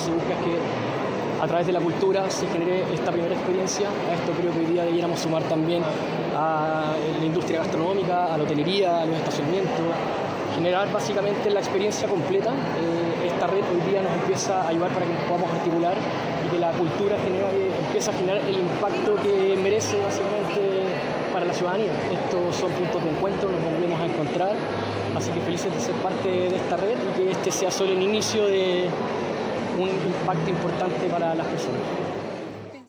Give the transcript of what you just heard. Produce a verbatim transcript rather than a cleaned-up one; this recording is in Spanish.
se busca es que a través de la cultura se genere esta primera experiencia. A esto creo que hoy día debiéramos sumar también a la industria gastronómica, a la hotelería, a los estacionamientos, generar básicamente la experiencia completa. Eh, esta red hoy día nos empieza a ayudar para que nos podamos articular y que la cultura genera, eh, empieza a generar el impacto que merece básicamente para la ciudadanía. Estos son puntos de encuentro, nos volvemos a encontrar, así que felices de ser parte de esta red y que este sea solo el inicio de un impacto importante para las personas.